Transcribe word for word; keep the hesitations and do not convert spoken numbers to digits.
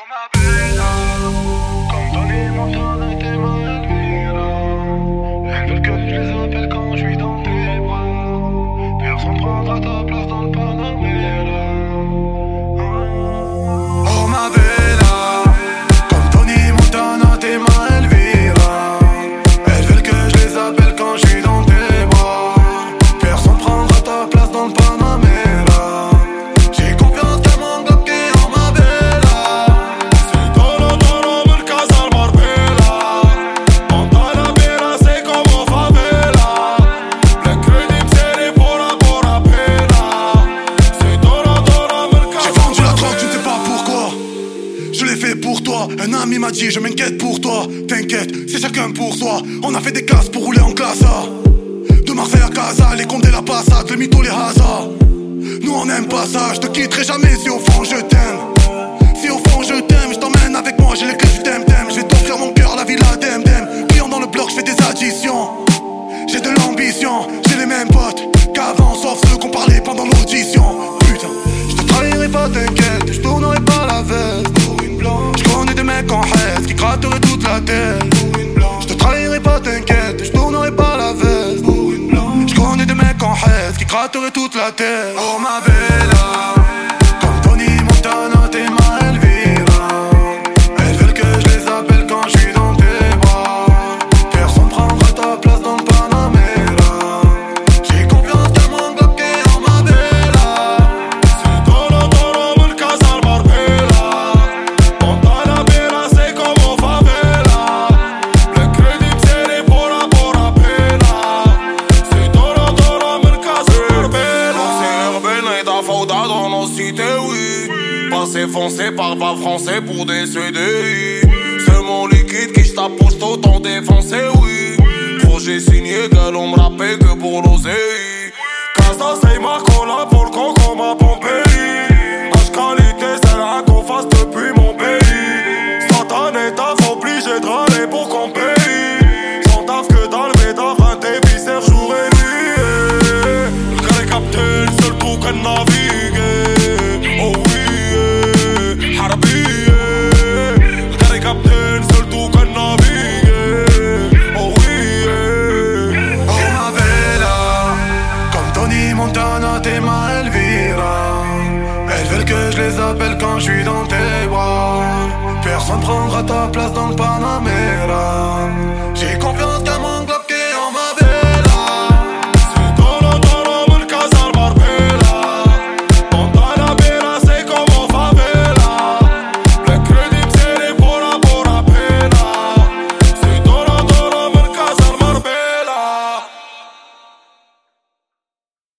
ma bella, comme Tony Montana et tes mains Elvira. Elles veulent que je les appelle quand je suis dans tes bras. Personne prendra ta place dans le Panamera. Oh ma bella, comme Tony Montana, tes mains Elvira. Elles veulent que je les appelle quand je suis dans tes bras. Personne prendra ta place dans le Panamera. J'ai confiance qu'elle m'en bloqué en ma bella. C'est Toro Toro del Casal Marbella. Panamera c'est comme en favela. Le crédit c'est pour la pour la pena. C'est Toro Toro del Casal. J'ai vendu la drogue, tu ne sais pas pourquoi. Je l'ai fait pour toi, un ami m'a dit je m'inquiète pour toi. T'inquiète, c'est chacun pour soi. On a fait des classes pour rouler en classe A. De Marseille à Casa, les Condés, la Passade, le mytho, les hasards. Nous on aime pas ça, je te quitterai jamais si au fond je t'aime. Si au fond je t'aime, je t'emmène avec moi, j'ai les clés du thème-thème. Je vais t'offrir mon cœur, la villa d'Em-Dem. Client dans le bloc, je fais des additions. J'ai de l'ambition, j'ai les mêmes potes qu'avant, sauf ceux qu'on parlait pendant l'audition. Putain, je te trahirai pas, t'inquiète, je tournerai pas la veste pour une blanche. Je connais des mecs en haine qui gratteraient toute la tête pour une blanche. Je te trahirai pas, t'inquiète, je tournerai pas la veste pour une blanche. Je connais des mecs en haine qui gratteraient toute la tête. Oh ma bella, comme Tony Montana, tes mains Elvira. Elles veulent que je les appelle quand je suis dans tes bras. Personne prendra ta place dans le Panamera. J'ai confiance qu'elles m'ont bloqué en ma bella. C'est Toro Toro del Casal Marbella. Panamera c'est comme en favela. Le crédit c'est pour la pour la pena. C'est Toro Toro del Casal Marbella. C'est urbaine et ta faute dans nos cités, oui. Passé foncé par pas français pour des C D I. C'est mon liquide qui j't'approche autant défoncé, oui. Projet signé, gueule, on me rappelle que pour l'oseille. Casa, c'est ma cola, pour le con comme à Pompéi. H qualité, c'est la qu'on fasse depuis mon pays. Satané, taf obligé de râler pour qu'on paye. Sans taf que dans le métaf, un tes viscères jour et nuit. Le gars est capté, le seul trou qu'elle navigue. Oh oui, Harbi. Le gars est capté, le seul trou qu'elle navigue. Oh oui. Oh ma bella, comme Tony Montana, tes mains Elvira. Elles veulent que je les appelle quand je suis dans tes bras. Personne prendra ta place dans le Panamera. J'ai confiance